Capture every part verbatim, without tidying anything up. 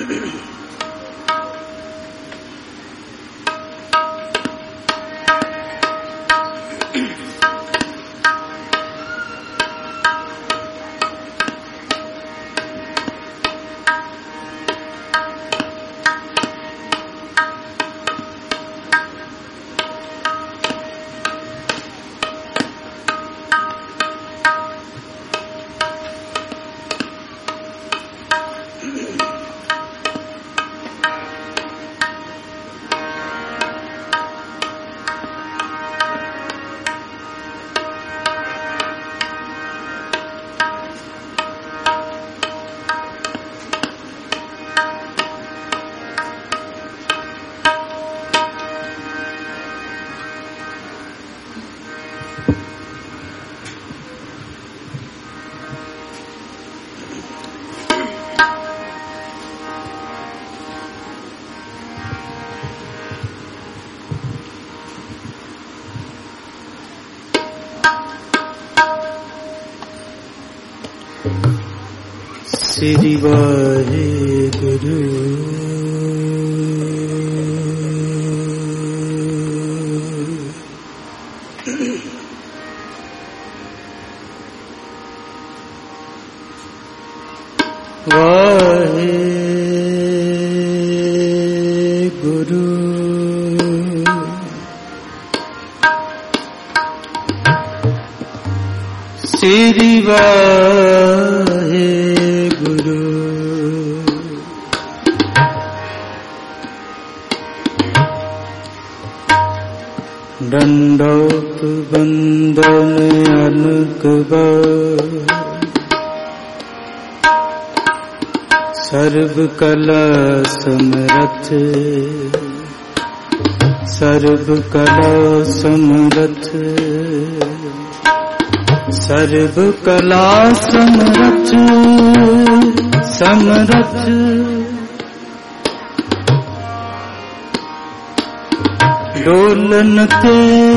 श्री वाहे गुरु वाहे गुरु श्री वाहे गुरु दंडौत बंदन अनक बार सर्व कला समरथ सर्व कला समरथ सर्व कला समरथ समरथ डोलन ते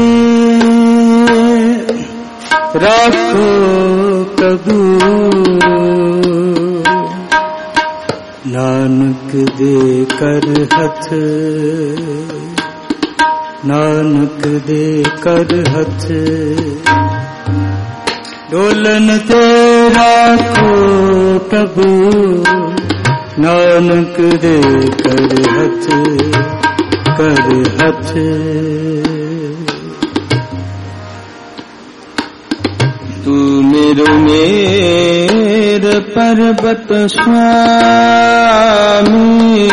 राखो प्रभु नानक दे कर हथ नानक दे कर हथ डोलन ते राखो प्रभु नानक दे कर हथ कर हथ तू मेरो मेर पर्वत स्वामी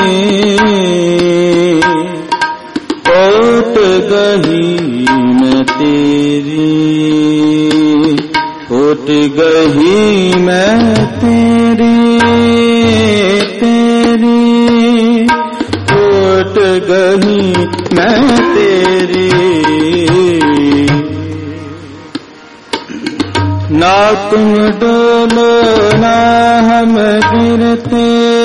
कोट गही मैं तेरी कोट गही मैं तेरी तेरी कोट गही मैं तेरी ना तुम डोलो ना हम गिरते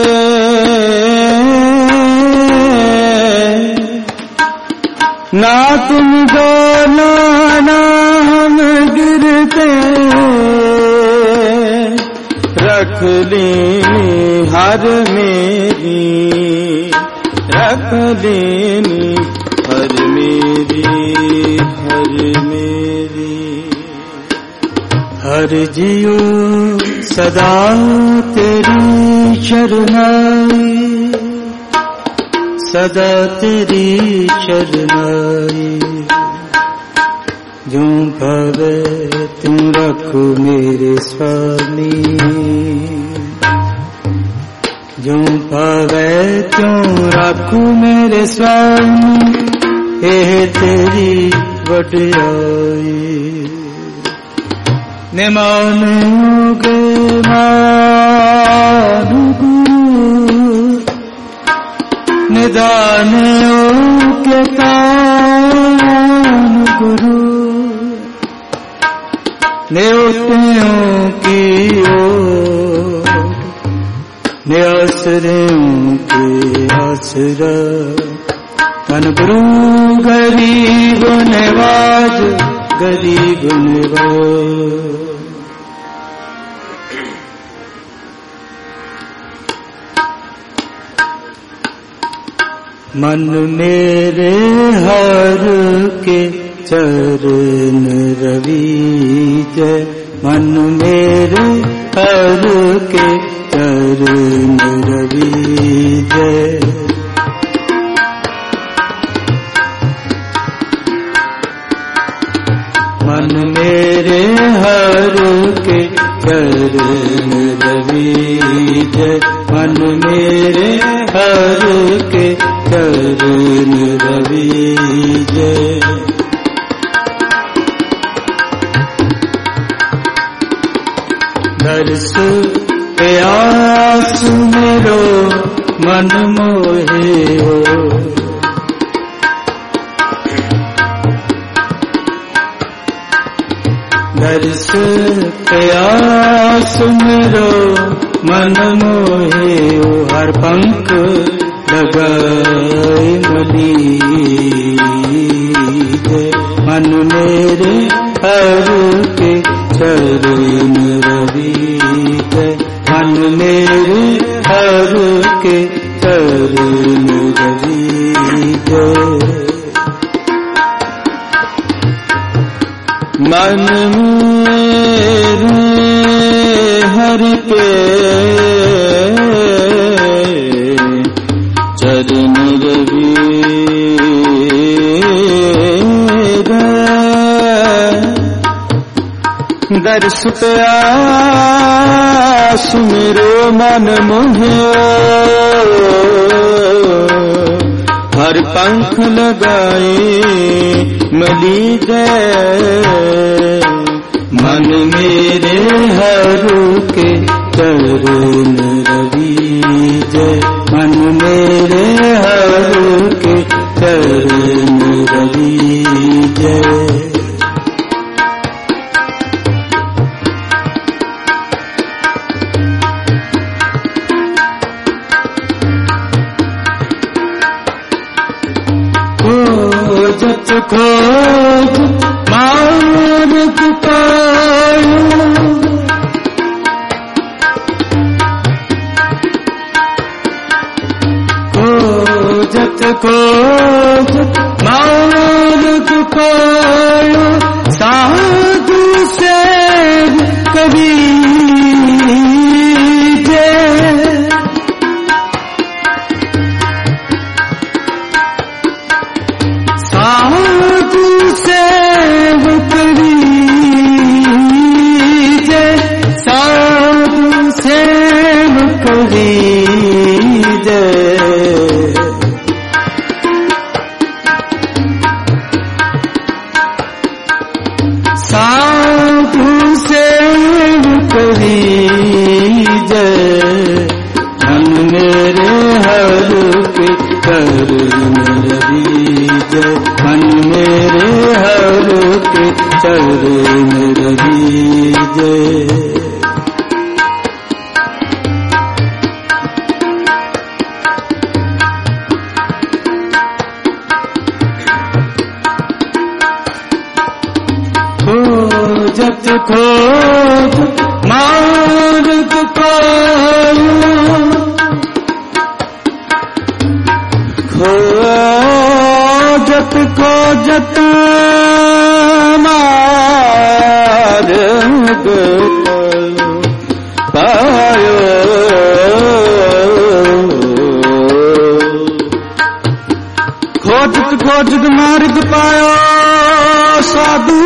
ना तुम डोलो ना हम गिरते रख लेनी हर मेरी रख लेनी हर मेरी हर मेरी हर जियो सदा तेरी शरणाई सदा तेरी शरणाई जो भावे तुम रखो मेरे स्वामी जो भावे तुम रखो मेरे स्वामी एह तेरी वड्याई ने मानोगे मानु गुरु निदान के तान गुरु न्योतियों की ओर ने आसरों के आसरा मन गुरु गरीब नवाज गरीब नवाज मन मेरे हर के चरण रविज, मन मेरे हर के चरण रविज। मन मेरे हर के चरण रविज, मन मेरे हर के चरण रविज। दर्श प्यास मेरो मन मोहे हो, दर्श प्यास मेरो मन मोहे हो। हर पंख लगाए मलीज, मन मेरे हर के चरण रविज, मन मेरे हर के चरण रविज। मन मेरे हर के चरण रविज। दर्श प्यास मेरो मन मोहे, हर पंख लगाए मलीज, मन मेरे हर के चरण रविज, मन मेरे हर के चरण रविज। खोजत खोज मार्ग पायो, खोजत खोज मार्ग पायो। साधु से कभी साधु सेवक रीजे, साधु सेवक रीजे। साधु सेवक रीजे, मन मेरे हर के चरण रविज, मन मेरे हर के चरण रविज। खोजत खोज मार्ग पायो, खोजत खोजत मार्ग पायो। खोजत खोजत मार्ग पायो, साधु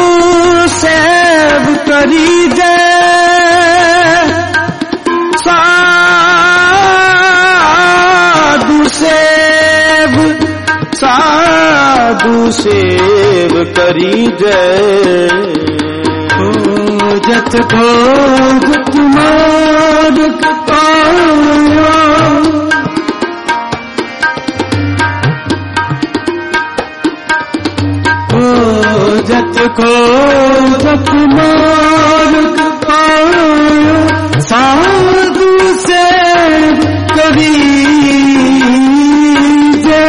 सेव करीजे, साधु सेव साधु सेव करीजे। खोजत खोजत मार्ग पायो, खोजत खोजत मार्ग पायो। साधु सेव करीजे,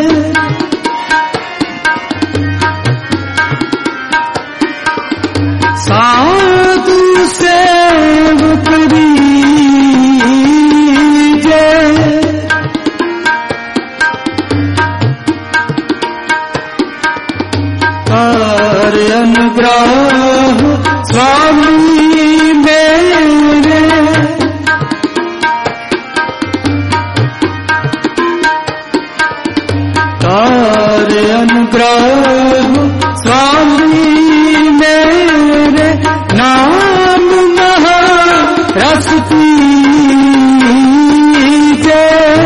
साधु सेव करीजे। तारे अनुग्रह स्वामी मेरे, तारे अनुग्रह स्वामी मेरे, नाम महारस पीजे,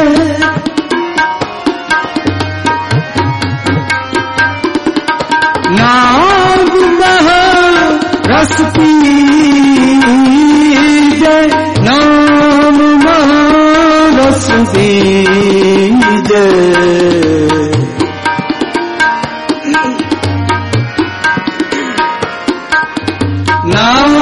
नाम महारस पीजे, नाम महारस पीजे। नाम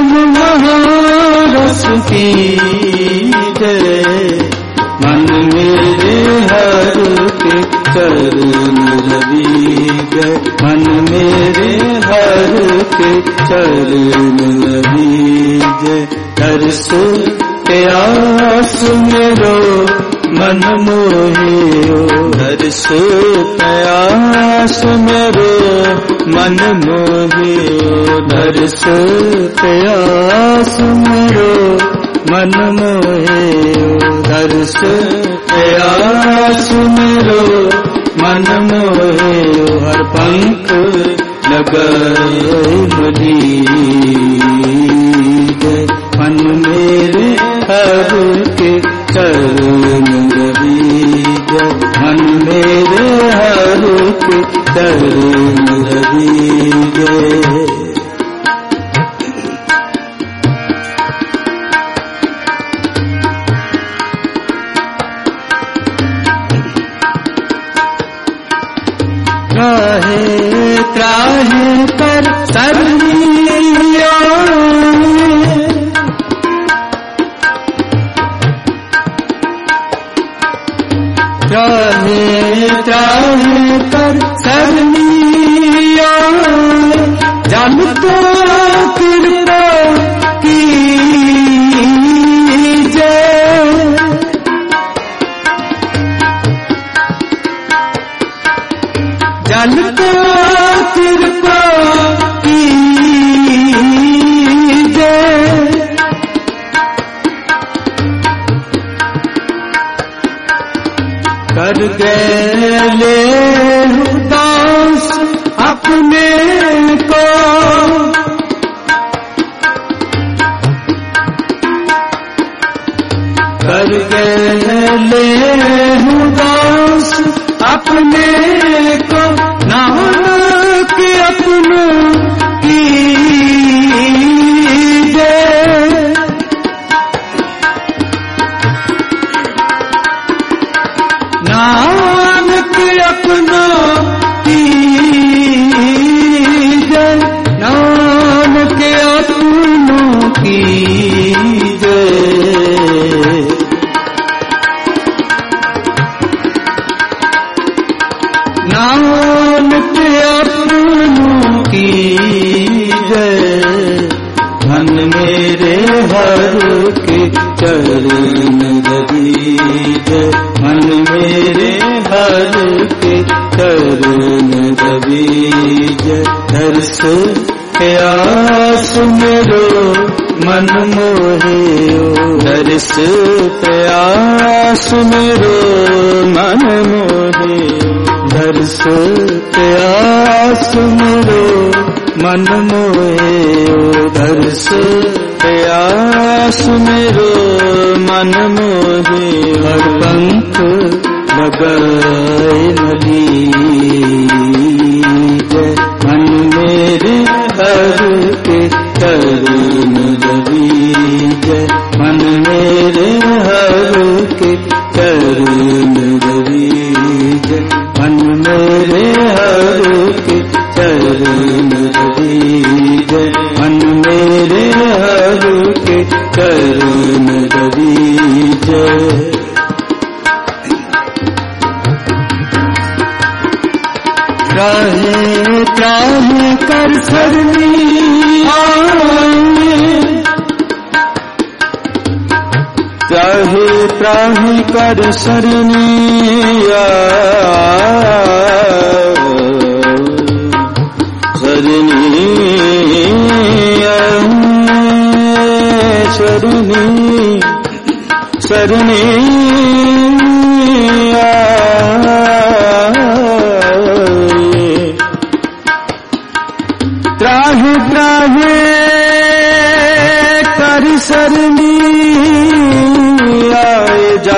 महारस पीजे, मन मेरे हर के चरण रवीजे, मन मेरे हर के चरण रवीजे। दर्श प्यास मेरो मन मोहियो, दर्श प्यास मेरो मन मोहियो, दर्श प्यास मेरो मन मोहियो, दर्श प्यास मेरो मन मोहियो। हर पंख लगाए मदीजे, मन मेरे हर के चरण रवीजे, मन मेरे हर के चरण रवीजे। त्राहे त्राहे कर सरनिया, त्राहे त्राहे कर सरनिया, जन तो कृपा कीजे, जन तो कृपा कीजे। कर गए उदास अपने को, कर गए उदास अपने को, नानक अपनों कीजे। नानक अपनों कीजे, नानक अपनों कीजे। नानक अपनों कीजे, मन मेरे हर के चरण रवीजे, मन मेरे हर के चरण रवीजे। दर्श प्यास मेरो मन मोहियो, दर्श प्यास मेरो मन मोहियो, दर्श प्यास मेरो मन मोहियो, दर्श प्यास मेरो मन मोहियो। हर पंख लगाए मदीजे, मन मेरे हर के चरण रवीजे, मन मेरे हर के चरण रवीजे, मन मेरे हर के चरण रवीजे, मन मेरे हर के चरण रवीजे। त्राहे त्राहे कर सरनी आए, त्राहे त्राहे कर सरनी आए, सरे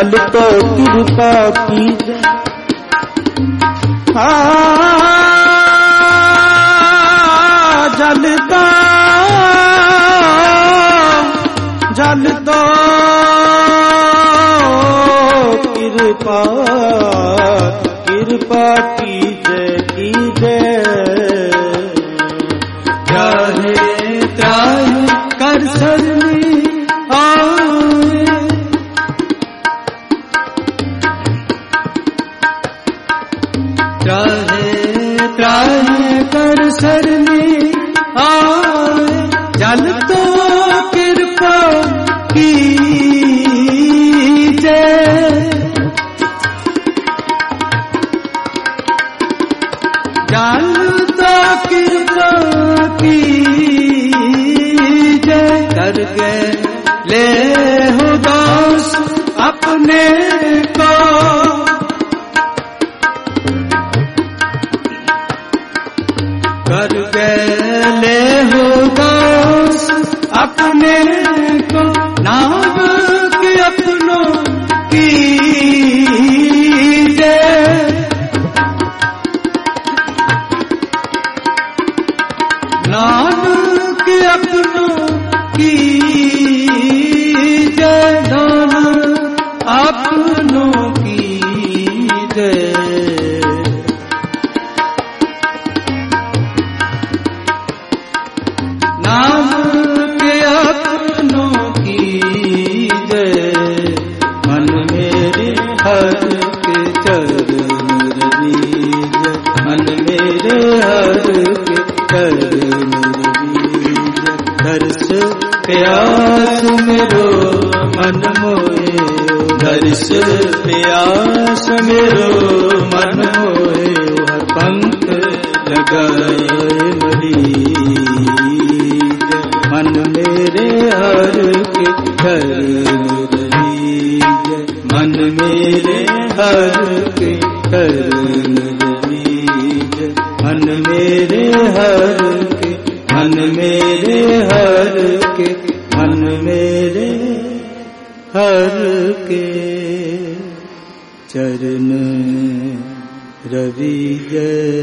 जल तो कृपा की आ जल तो जल तो कृपा कृपा की जय की जय चाहे चाहे कर सरनी आए चाहे चाहे कर सरनी आए जल तो कृपा की जय जल तो कृपा की जय कर गए ले हो दास अपने को कर गए ले हो दास अपने को नाम के अपनों की जय नाम के अपनों की जय नाम अपनों की जय नाम के अपनों की जय मन मेरे हर के चरण रवीज मन मेरे हर के चरण रवीज दर्श प्यास मेरो मन मोहे दर्श प्यास मेरो मन मोहे हर पंख लगाए मरीज मन मेरे हर के चरण रवीज मन मेरे हर के चरण रवीज मन मेरे हर के मन मेरे हर के मन मेरे हर के चरण रवीज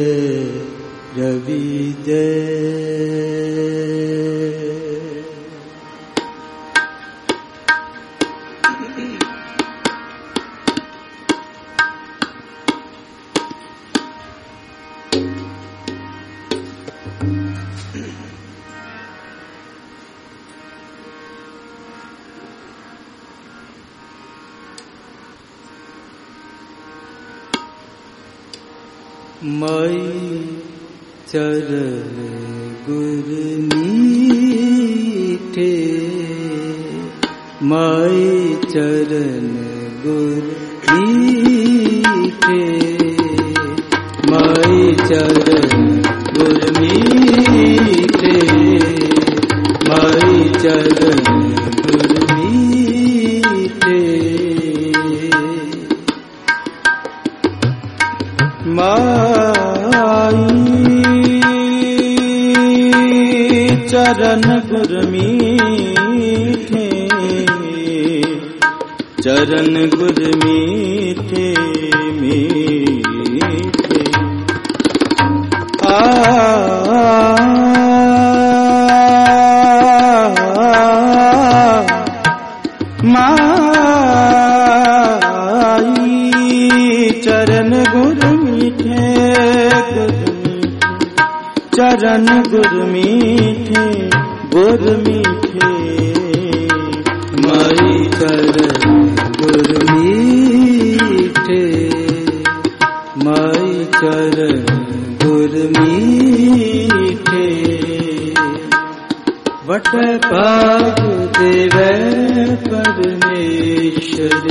रवीज माई चरण गुर मीठे माई चरण गुर मीठे माई चरण गुर मीठे माई चरण गुर मीठे माई चरण गुर मीठे चरण गुर मीठे मीठे आ माई चरण गुर मीठे चरण गुर मीठे गुर मीठे माई चरण गुर मीठे माई चरण गुर मीठे वट पाग देवे परमेश्वर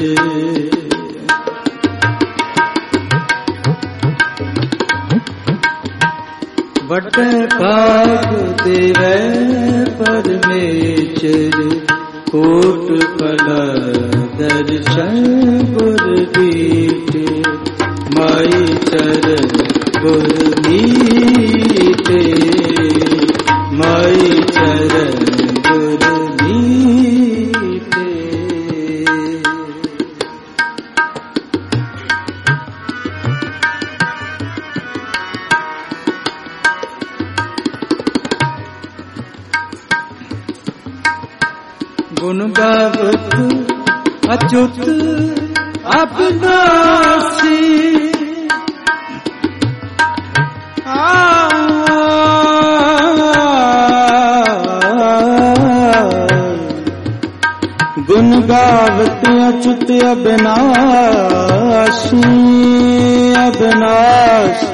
वट पाग देवे परमेश्वर कोट कला दर्शन गुर दीठे माई चरण गुर मीठे माई चरण गुर मीठे गुण गावत अच्युत अविनाशी। गुण गावत अच्युत अविनाशी अविनाशी।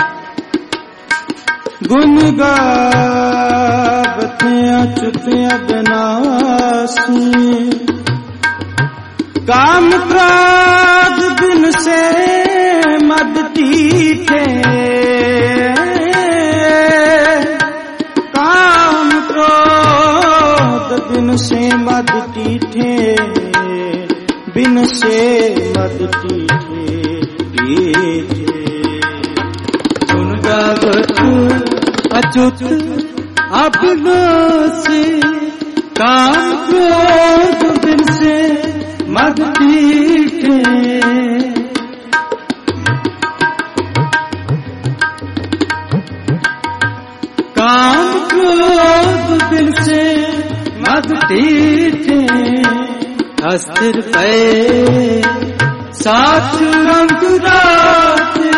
गुण गावत अच्युत अविनाशी। काम क्रोध बिन से मद तीठे। काम क्रोध बिन से मद तीठे। बिन से मद तीठे तीठे। गुण गावत अच्युत अविनाशी। काम क्रोध बिन से मद तीठे। काम क्रोध बिन से मद तीठे। अस्थिर पे साथ रंग राते।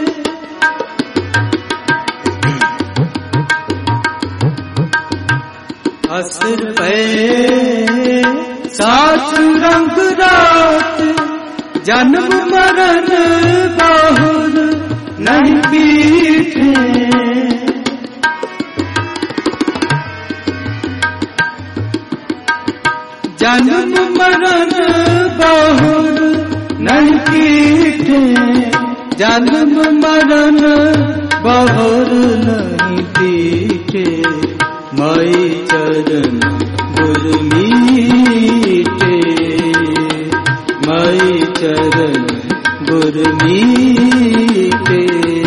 अस्थिर पे साथ रंग रात। जन्म मरण बहुर नहीं पीठे। जन्म मरण बहुर नहीं पीठे। जन्म मरण बहुर नहीं पीठे। माई चरण गुर मीठे। माई चरण गुर मीठे।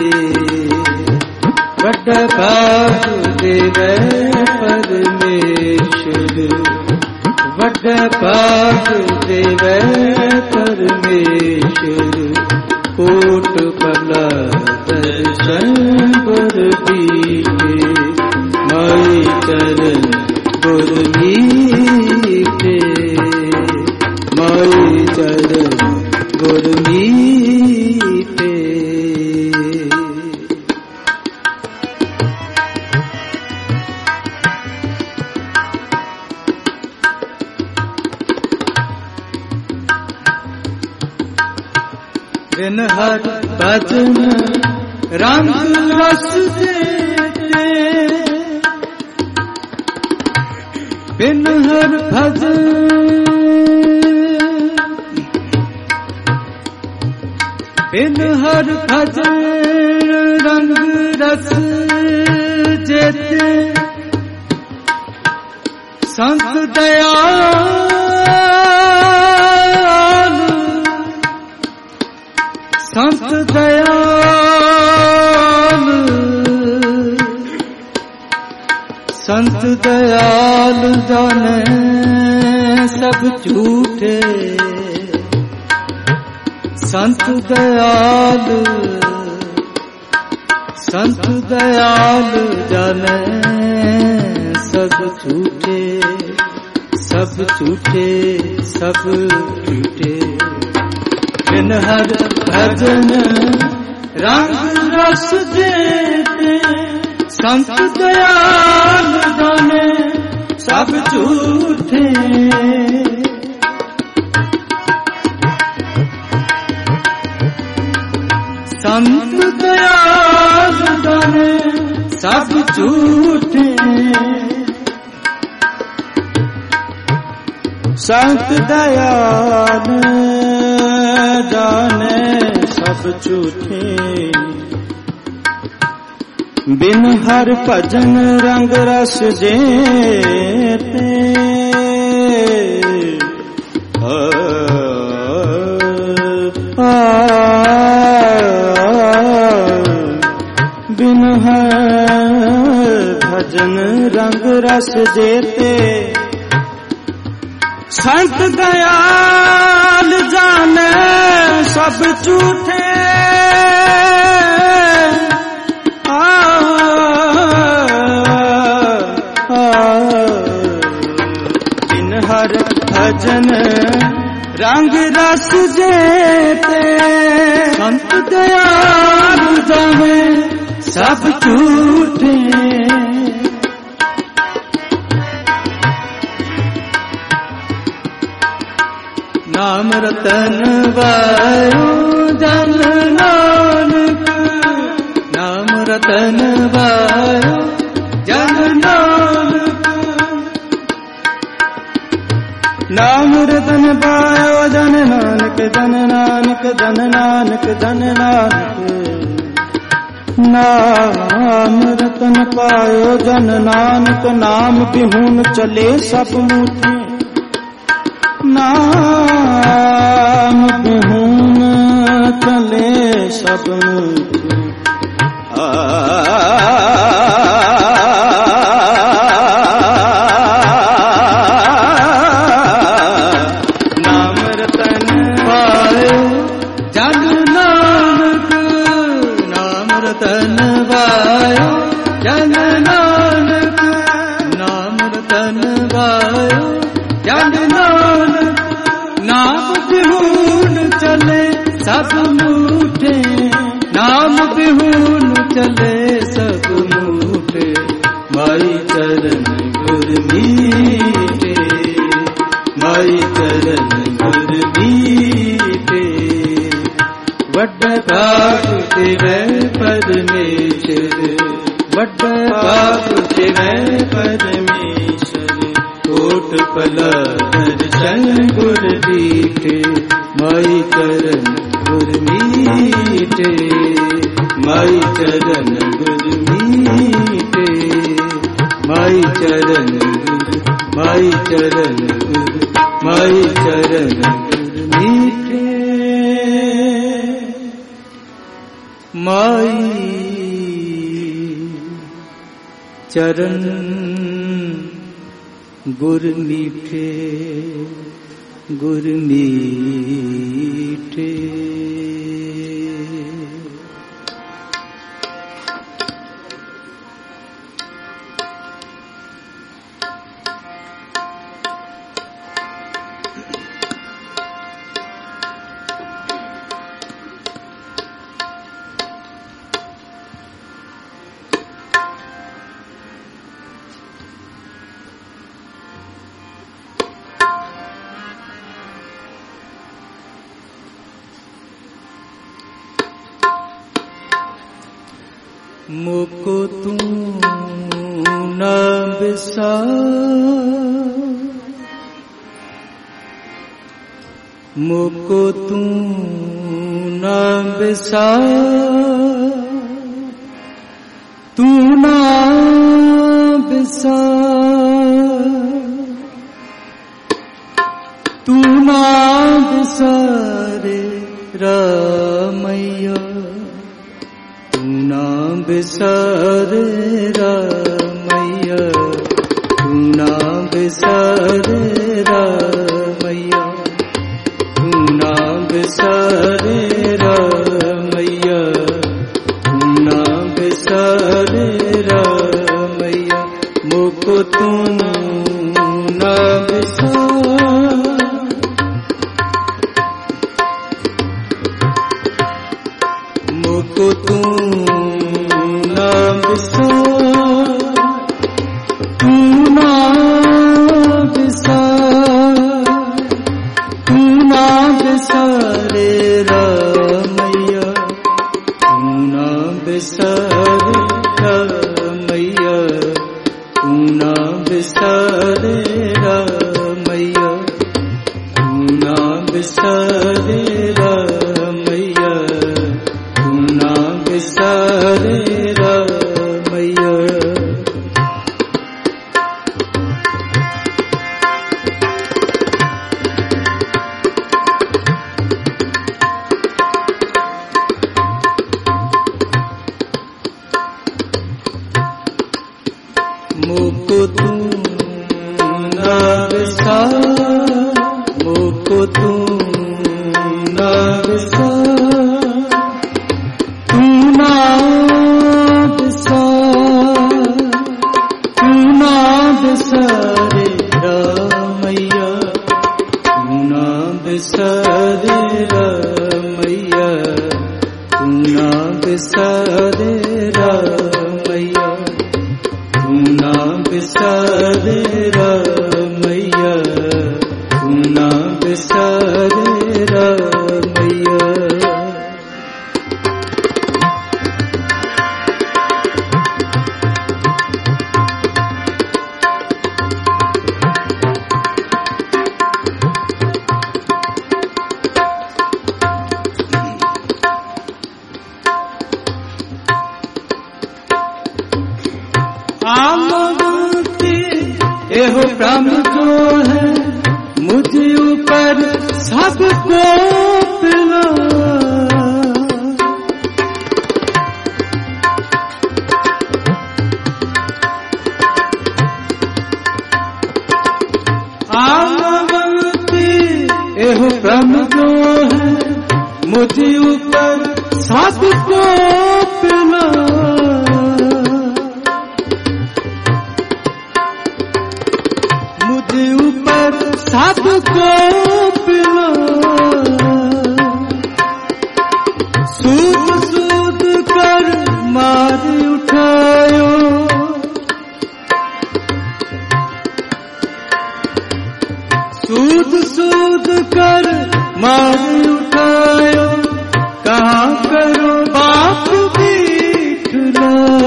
वड भाग देवे परमेश्वर। वड भाग देवे परमेश्वर। कोट भला दर्शन गुर दीजे। माई चरण गुर मीठे। माई चरण गुर मीठे। बिन हर भजन रंग रस देते। बिन हर भजन बिन हर भजन रंग रस जेते। संत दयाल संत दयाल संत दयाल जाने सब झूठे। संत दयाल संत दयाल जाने सब झूठे। सब झूठे सब झूठे। बिन हर भजन रंग रस देते। संत दयाल जाने सब झूठे। संत दयाल जाने सब झूठे। संत दयाल जाने सब झूठे। बिन हर भजन रंग रस जेते। बिन हर भजन रंग रस जेते। संत दयाल जाने सब झूठे। बिन हर सब झूठे। नाम रतन वायो जन नानक, नाम रतन वायो जन नानक। नाम रतन पायो जन नानक, जन नानक, जन नानक, जन नानक। नाम रतन पायो जन नानक, नाम बिहुन चले सब मूठे। नाम बिहुन चले सब मूठे। नाम रतन पायो जन नानक, नाम रतन पायो जन नानक, नाम रतन पायो जन नानक। नाम बिहुन चले सब मूठे, नाम बिहुन चले सब मूठे। माई चरण गुर मीठे, माई चरण गुर मीठे। वड्ड भाग तेरे परमेश्वर, वड्ड भाग तेरे परमेश्वर। कोट पला दर्शन गुर दीठे, माई चरण गुर मीठे, माई चरण गुर मीठे। माई चरण गुर, माई चरण गुर, माई चरण गुर मीठे। माई चरण गुर मीठे, गुर मीठे। मुको तू न बिसार, मुको तू न बिसार। तू न बिसार, तू न बिसारे रामैया। बिसारे रामैया, तू ना बिसारे रामैया, तू ना बिसारे रामैया, तू ना बिसारे रामैया। मुको तू ना बिसार, मुको तू बिसरे रामैया, तू ना बिसरे बिसारे रामैया, तू ना बिसारे रामैया, तू ना बिसारे रामैया। एहो प्रभु जो है मुझ ऊपर सबको पिला, आमवंती एहो प्रभु जो है मुझ ऊपर सबको पिला, ऊपर सबको पिला, सूद सूद कर मार उठायो, सूद सूद कर मार उठायो, कहाँ करो बाप बीठला,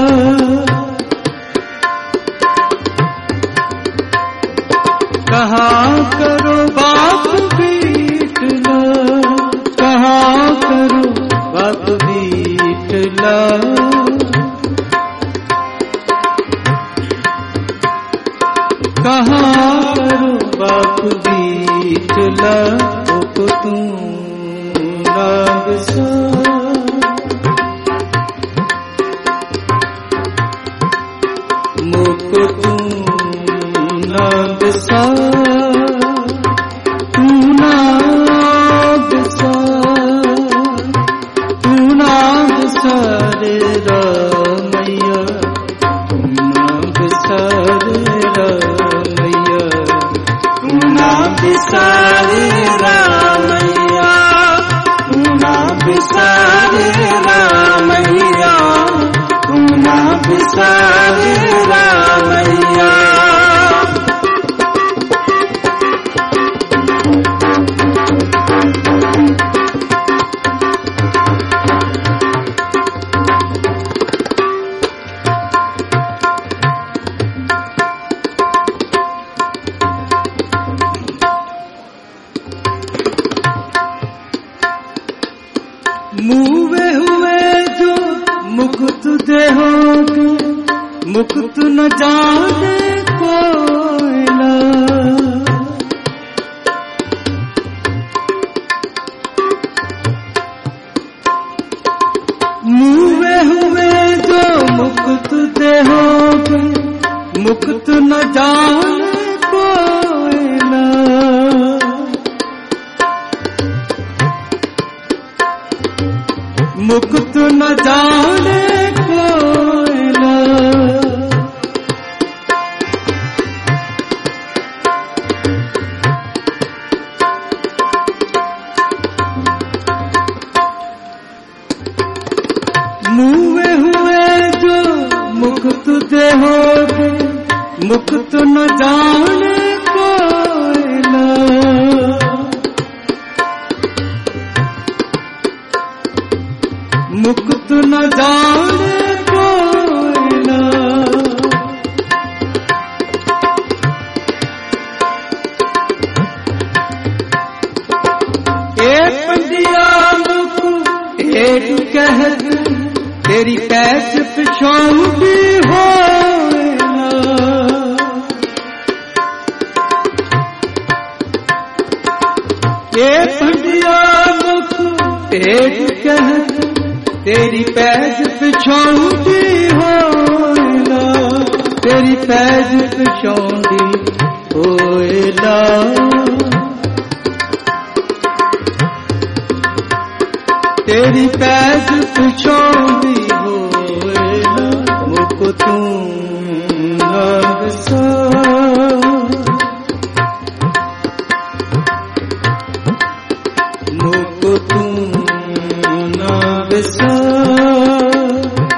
कहाँ करो बाप बीठला, कहाँ करो बाप बीठला, कहाँ करो बाप बीठला, मुझको तू ना बिसार, मुझको तू ना बिसार, तू ना बिसार, तू ना बिसारे रामैया, तू ना बिसारे रामैया, तू ना बिसारे रामैया, तू ना बिसारे रामैया, तू ना बिसारे रामैया। मुवे हुए जो मुकुत देहोगे, मुकुत न जाने कोयला, मुवे हुए जो मुकुत देहोगे, मुकुत न जाने कोयला, मुकुत न जाने कोयला, मुए हुए जो मुकुत देहोगे, मुकुत न जाने कोयला, मुकुत न जाने कोयला, एक पंडिया मुख एक कहत, तेरी पैच पिछौती होना, एक पंडिया मुख एक कहत, तेरी पैज पिछौती होना, तेरी पैज पिछौती होना, तेरी पैज पिछौती होना, मुझको तू ना बिसार, मुझको तू ना बिसार,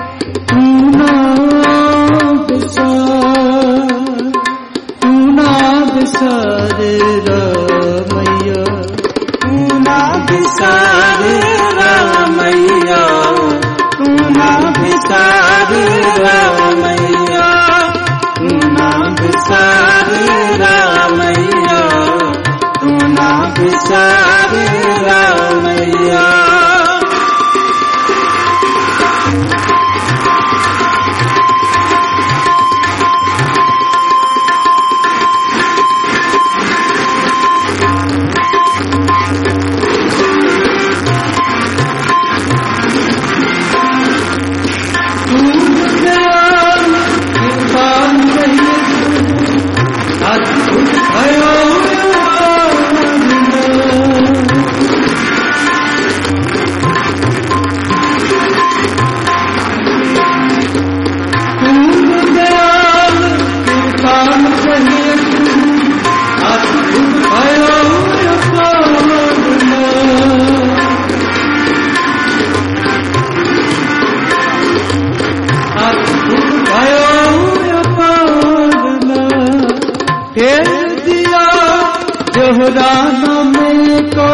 दोहराना मेरे को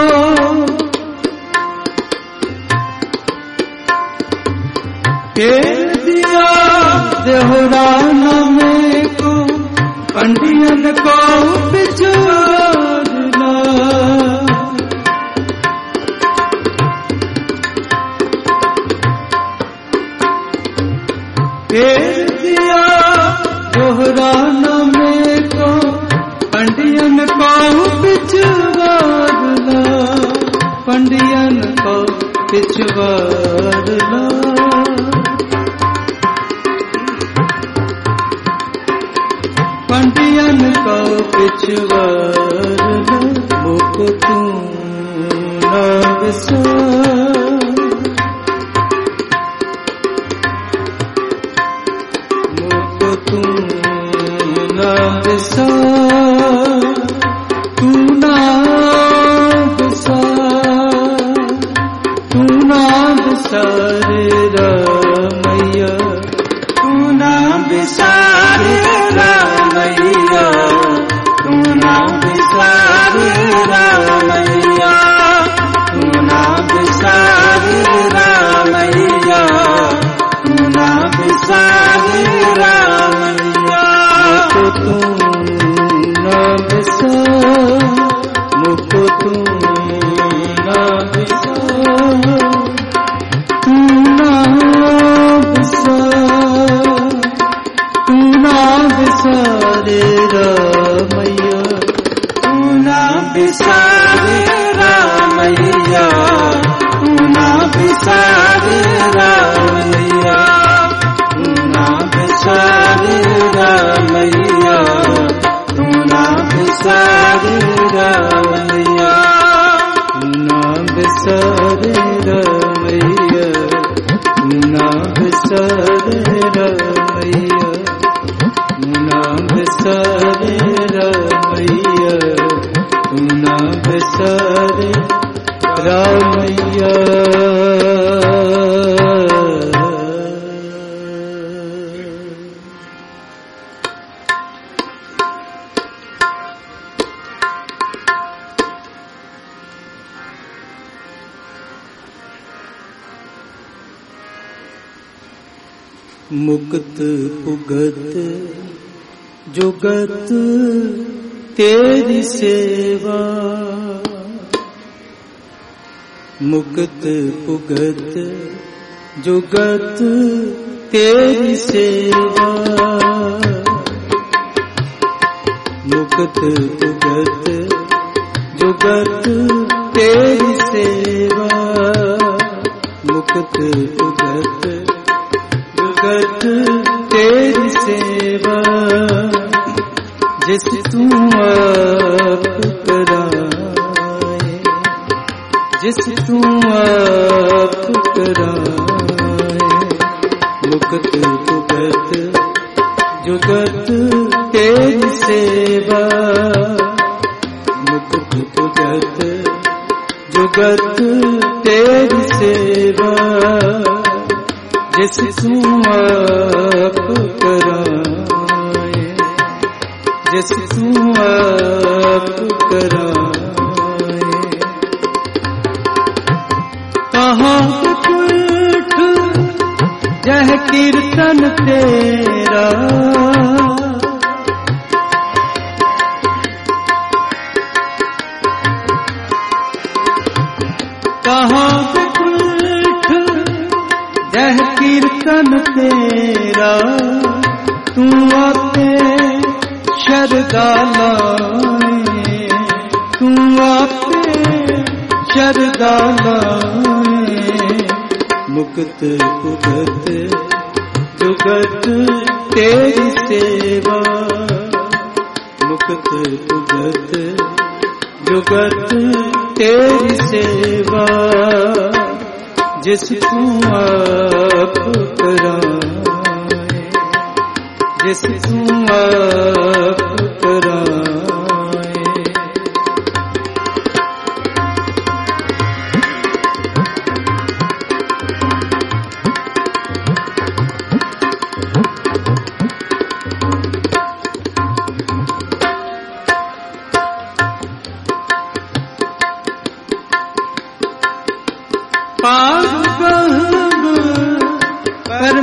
फेर दिया, दोहराना मेरे को पंडियन को बिचारना। फेर दिया दोहराना मेरे को पंडियन को पिछवारना, पंडियन को पिछवारना। पंडियन को पिछवारना, मुख तू ना बिसार, मुख तू ना बिसार, तू ना बिसार, तू ना बिसार रामैया, तू ना बिसार रामैया, तू ना बिसार रामैया, तू ना बिसार रामैया, तू ना बिसार रामैया। मुझको तू ना बिसार, मुझको तू ना बिसार, तू ना बिसार, तू ना बिसार रामैया, तू ना बिसार रामैया, तू ना बिसार रामैया, तू ना बिसार रामैया, तू ना बिसार रामैया, तू ना बिसार रामैया, तू ना बिसार रामैया, तू ना बिसार रामैया, तू ना बिसार रामैया। मुक्त पुगत जुगत तेरी सेवा, मुक्त पुगत जुगत तेरी सेवा, मुक्त पुगत जुगत तेरी सेवा, मुक्त पुगत जुगत तेरी सेवा। जिस तू आप कराए, जिस तू आप कराए, मुक्त पुगत जुगत तेरी सेवा, मुक्त पुगत जुगत तेरी सेवा। जिस तू आप कराए, जिस तू आप कराए। कहाँ कुठ यह कीर्तन तेरा, कहाँ कुठ यह कीर्तन तेरा। तू आपे शरदा लाए, तू आपे शरदा लाए। मुक्त पुगत जुगत तेरी सेवा, मुक्त पुगत जुगत तेरी सेवा। जिस तू आप कराए, जिस तू आप कराए।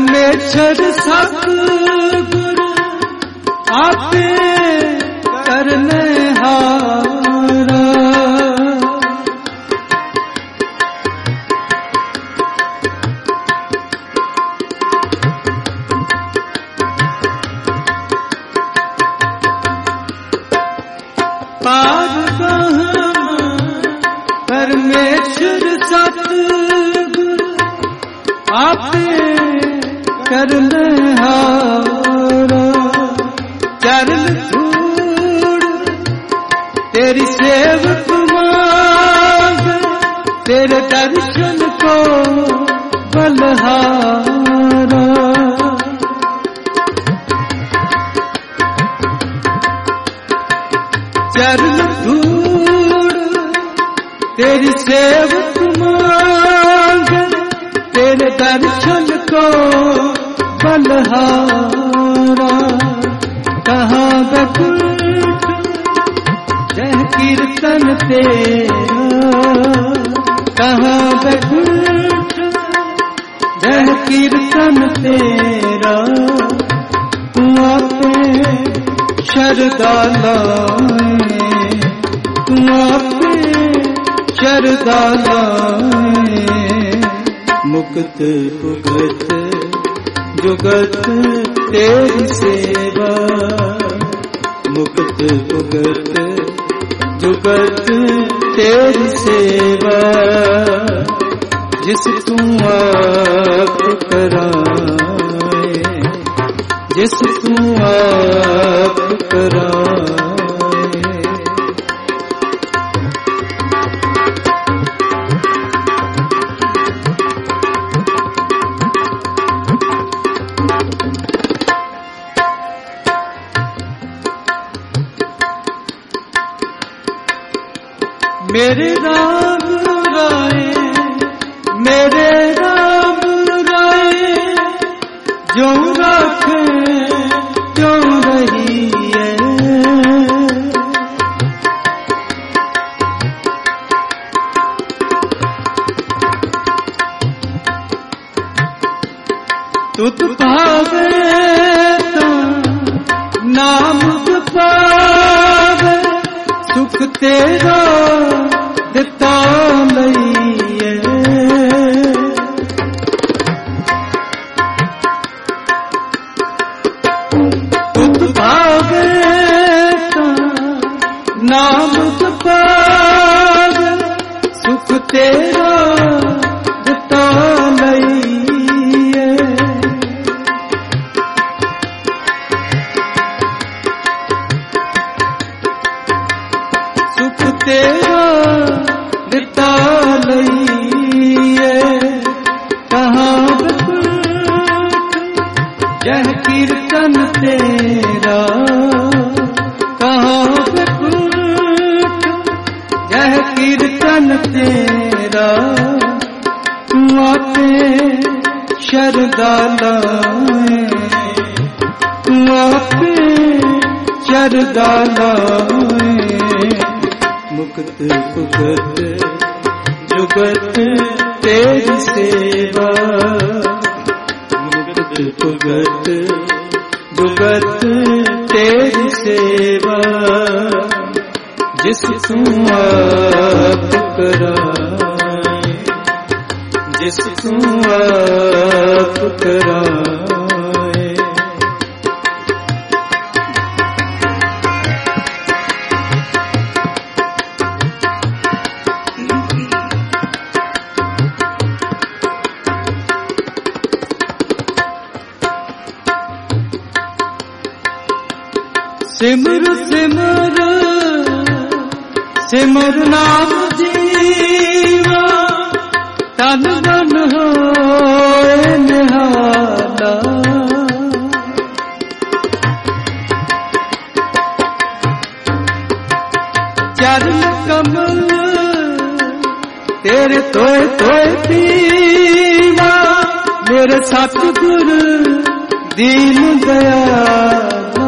परमेश्वर सतगुरु आपे करने हारा। पार परमेश्वर सतगुरु आपे करने हारा। चरण धूड़ तेरी सेवक मांग, तेरे दर्शन को बलहारा। चरण धूड़ तेरी सेवक मांग, तेरे दर्शन को बलहारा। कहाँ बैकुंठ जय कीर्तन तेरा, कहाँ बैकुंठ जय कीर्तन तेरा। तू आपे शरदा लाए, तू आपे शरदा लाए। मुक्त भुगत जुगत तेरी सेवा, मुक्त भुगत जुगत तेरी सेवा। जिस तू आप कराए, जिस तू आप कराए। मेरे राम राय, मेरे राम राय, जो रखे जो रही है। तुत पावे तो नाम पावे, सुख तेरा दिता लईए। तुत भावे तो नाम पावे, सुख तेरा दिता लईए। सुख तेरा दिता लईए। कहाँ बैकुंठ जय कीर्तन तेरा, कहाँ बैकुंठ जय कीर्तन तेरा। तू आपे शरदा लाए, तू आपे शरदा लाए। मुक्त भुगत जुगत तेरी सेवा, मुक्त भुगत जुगत तेरी सेवा। जिस तू आप कराए, जिस तू आप कराए। सिमर सिमर सिमर नाम जीवा, तन मन होए निहाला। चरण कमल तेरे तोए तोए पीवा, मेरे सतगुरु दीन दयाला।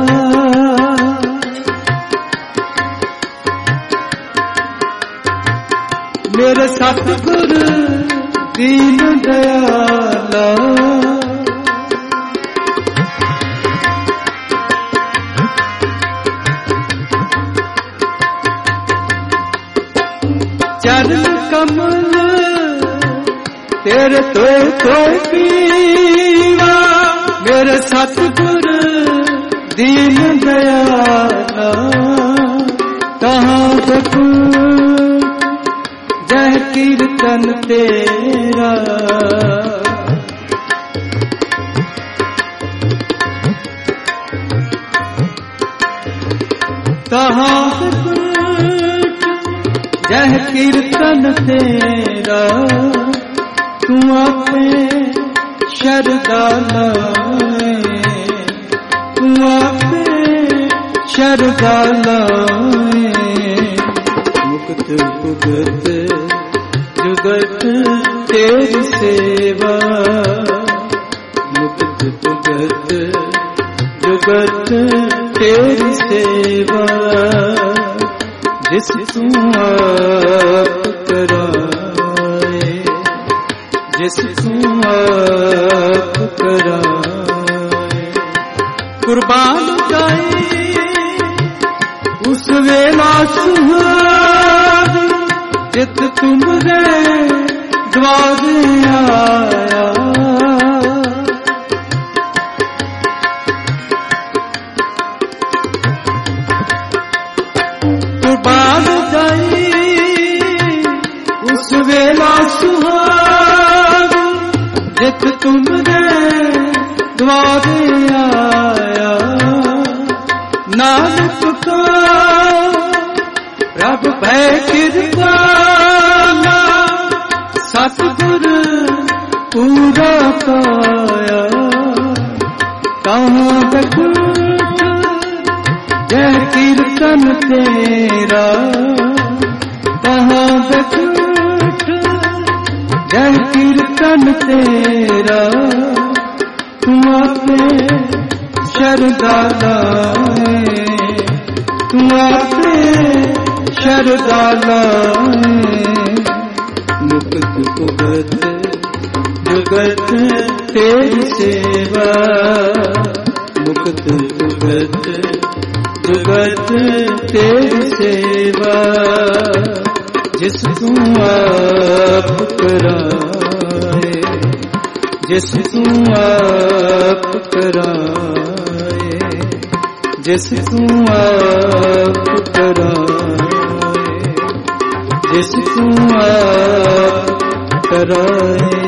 मेरे सतगुरु दीन दयाला। कमल तेरे तो कोई पीवा मेरे सतगुर दीन दयाला कहाँ देखूं जय कीर्तन तेरा कहाँ जय कीर्तन तेरा तू आपे शरदा लाए तू आपे शरदा लाए मुक्त भुगत जुगत तेरी सेवा मुक्त भुगत जुगत तेरी सेवा जिस तू आप कराए जिस तू आप कराए कुर्बान जाए उस वेला सुहाग जित तुमरे द्वारे आया कुर्बान जाए उस वेला सुहाग जित तुमरे द्वारे आया नानक का रब भै कृपाला सतगुर पूरा पाया कहाँ देखूं जय कीर्तन तेरा कहाँ देखूं जय कीर्तन तेरा तू आपे शरदा लाए तू आपे शरदा लाए मुक्त भुगत जुगत तेरी सेवा मुक्त भुगत जुगत तेरी सेवा जिस तू आप कराए जिस तू आप कराए जिस तू आप कराए जिस तू आप कराए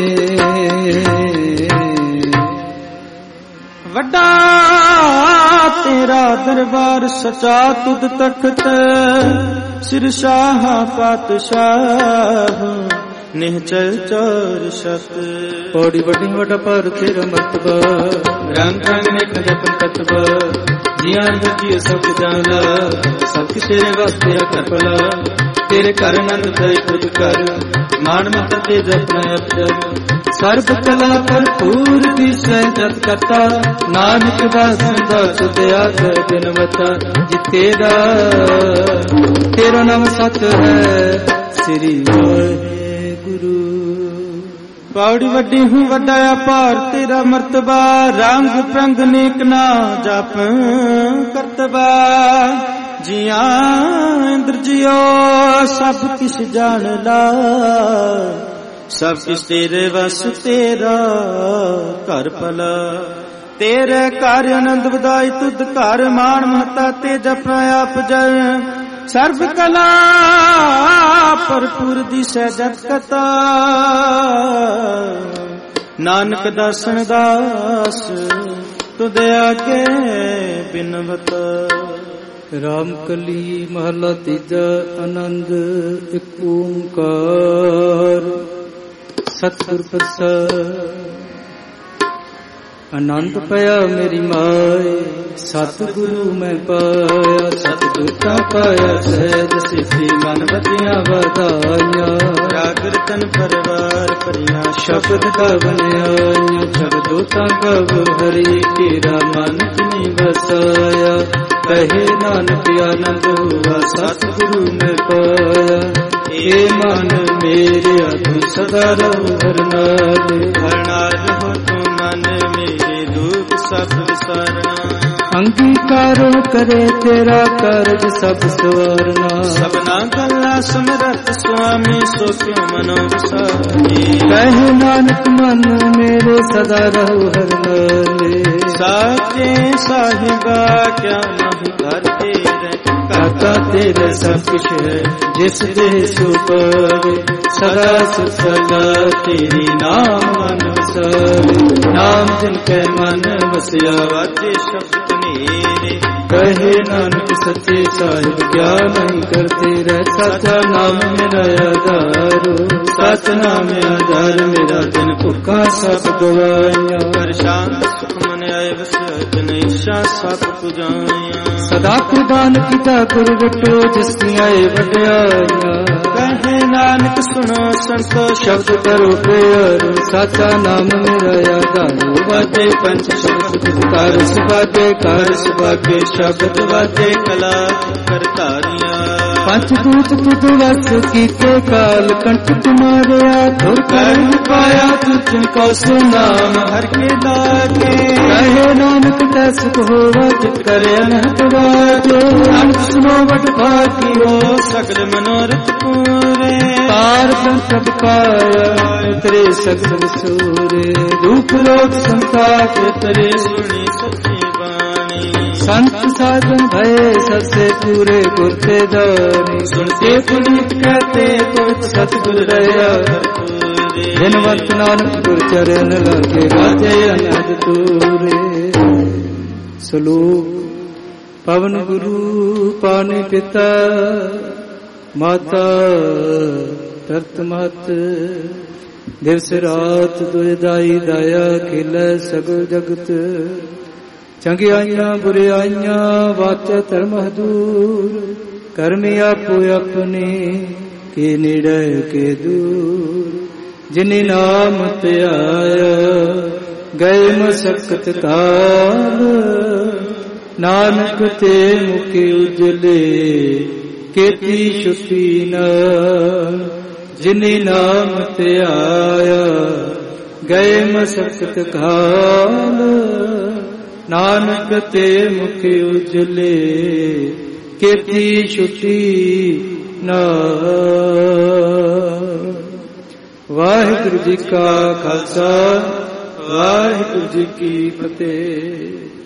वड्डा तेरा दरबार सचा तुद तख्त सिर शाह पातशाह निहचल चौर शत पौड़ी बड़ी वड्डा पर तेरा मर्तबा रंग रंग नेक जपन कतबा जियां जी सब जाना सब तेरे वास्ते करपला तेरे घर नंद दई खुद कर मान मत ते जपना अफजल सर्ब कला भरपूर दिसै जत करता नानक दास दास दया कर बिनवता जितेरा तेरा नाम सत है श्री वाहिगुरु पौड़ी वड्डी हूँ वड्डा अपार तेरा मर्तबा रंग प्रंग नेक ना जप करतबा जिया इंद्र जियो सब किस जान ला सब किस तेरे वस तेरा घर भला तेरे घर आनंद बधाई तुद घर मान महता ते जपना आप जय सर्व कला भरपूर दिसै जत कथा नानक दासन दास तुद आगे बिनवता राम कली महला तीजा आनंद एक ओंकार सतगुर प्रसाद आनंद पाया मेरी माए सतगुरु मैं पाया सतदूता पाया सहज सिद्धि मन बदियां बधाइयां जागृतन परवार परिया शब्द का बनियाइयां जगदूता कब हरि तेरा मन जिनी बसाया कहे नानक आनंद हुआ सतगुरु में पाया ए मन मेरे तू सदा रहो हरनाल हरनाल हो तू मन मेरे दुख सब विसारना ਅੰਗੀਕਾਰੋ ਕਰੇ ਤੇਰਾ ਕਾਰਜ ਸਭ ਸਵਾਰਨਾ। ਸਭਨਾ ਗੱਲਾਂ ਸਮਰੱਥ ਸੁਆਮੀ ਸੋ ਕਿਉ ਮਨੋ ਵਿਸਾਰੇ। ਕਹੇ ਨਾਨਕ ਮਨ ਮੇਰੇ ਸਦਾ ਰਹੋ ਹਰਿ ਨਾਲੇ। ਸਾਚੇ ਸਾਹਿਬਾ ਕਿਆ ਨਹੀਂ ਘਰ ਤੇਰੇ। ਦਾਤਾ ਤੇਰਾ ਸਭ ਕੁਛ ਹੈ ਜਿਸ ਦੇ ਸੋ ਪਾਵੇ। ਸਦਾ ਸਦਾ ਤੇਰੀ ਨਾਮ ਮਨ ਵਸਾਵੇ। ਨਾਮ ਜਿਨ ਕੈ ਮਨ ਵਸਿਆ ਵਾਜੇ ਸ਼ਬਦ ਧਨੇਰੇ। ਕਹੇ ਨਾਨਕ ਸੱਚੇ ਸਾਹਿਬ ਕਿਆ ਨਹੀਂ ਕਰਤੇ ਰਹਿ। ਸਾਚਾ ਨਾਮ ਮੇਰਾ ਆਧਾਰੋ। ਸਚ ਨਾਮ ਆਧਾਰ ਮੇਰਾ ਦਿਨ ਭੁੱਖਾ ਸਭ ਗਵਾਈਆਂ। ਕਰ ਸ਼ਾਂਤ ਸੁਖ ਮਨ ਆਏ ਵਸਿਆ ਜਨ ਇੱਛਾ ਸਭ ਪੁਜਾਈਆਂ। ਸਦਾ ਕੁਰਬਾਨ ਕੀਤਾ ਗੁਰ ਵਟੋ ਜਿਸ ਦੀਆਂ ਇਹ ਵਡਿਆਈਆਂ। ਕਹੇ ਨਾਨਕ ਸੁਣੋ ਸੰਤੋ ਸ਼ਬਦ ਕਰੋ ਪਿਆਰੋ। ਸਾਚਾ ਨਾਮ ਮੇਰਾ ਆਧਾਰੋ। ਵਾਜੇ ਪੰਚ ਸ਼ਬਦ ਕਾਰ ਸੁਭਾਗੇ ਕਾਰ ਸੁਭਾਗੇ ਸ਼ਬਦ ਵਾਜੇ ਕਲਾ ਕਰਤਾਰੀਆਂ। ਪੰਚ ਦੂਤ ਤੁਧ ਵਸ ਕੀਤੇ ਕਾਲ ਕੰਠ ਤੁਮਾਰਿਆ। ਧੁਰ ਕਰਮ ਪਾਇਆ ਤੁਝ ਕੋ ਸੁਨਾਮ ਹਰਿ ਕੇ ਲਾਗੇ। ਕਹੇ ਨਾਨਕ ਤੈ ਸੁਖ ਹੋਵਾ ਜਿਤ ਕਰੇ ਅਨਹਤ ਵਾਜੇ। ਨਾਨਕ ਸੁਨੋ ਵਡ ਭਾਗਿਓ ਸਗਲ ਮਨੋਰਥ ਪੂਰੇ। ਤਾਰ ਪ੍ਰਭ ਪਾਇਆ ਤੇਰੇ ਸਗਲ ਵਿਸੂਰੇ। ਦੁਖ ਲੋਕ ਸੰਤਾਪ ਤੇਰੇ ਸੁਣੀ ਸੱਚੀ ਬਾਣੀ। ਸੰਤ ਸਾਧਨ ਭਏ ਸਸੇ ਪੂਰੇ ਗੁਰ ਤੇ ਦਾਨੀ। ਸੁਣਤੇ ਪੁਨੀਤ ਕਹਤੇ ਪੁਰਖ ਸਤਿਗੁਰ ਰਹਾ ਭਰਪੂਰੇ। ਜਿਨ ਵਰਤ ਨਾਨਕ ਗੁਰ ਚਰਨ ਲਾਗੇ ਵਾਜੇ ਅਨਹਦ ਤੂਰੇ। ਸ਼ਲੋਕ ਪਵਨ ਗੁਰੂ ਪਾਣੀ ਪਿਤਾ ਮਾਤਾ ਤਰਤ ਮਹਤ। ਦਿਵਸ ਰਾਤ ਦੁਇ ਦਾਈ ਦਾਇਆ ਖਿਲੈ ਸਗਲ ਜਗਤ। ਚੰਗਿਆਈਆਂ ਬੁਰਿਆਈਆਂ ਵਾਚੈ ਧਰਮ ਹਦੂਰ। ਕਰਮੀ ਆਪੋ ਆਪਣੇ ਕੇ ਨੇੜੇ ਕੇ ਦੂਰ। ਜਿਨਿ ਨਾਮ ਧਿਆਇਆ ਗਏ ਮਸਕਤ ਕਾਲ। ਨਾਨਕ ਤੇ ਮੁਖਿ ਉਜਲੇ ਕੀਤੀ ਛੁਟੀ ਨ। ਜਿਨਿ ਨਾਮ ਧਿਆਇਆ ਗਏ ਮਸਕਤ ਕਾਲ। ਨਾਨਕ ਤੇ ਮੁਖਿ ਉਜਲੇ ਕੀਤੀ ਛੁਟੀ ਨ। ਵਾਹਿਗੁਰੂ ਜੀ ਕਾ ਖਾਲਸਾ ਵਾਹਿਗੁਰੂ ਜੀ ਕੀ ਫਤਿਹ।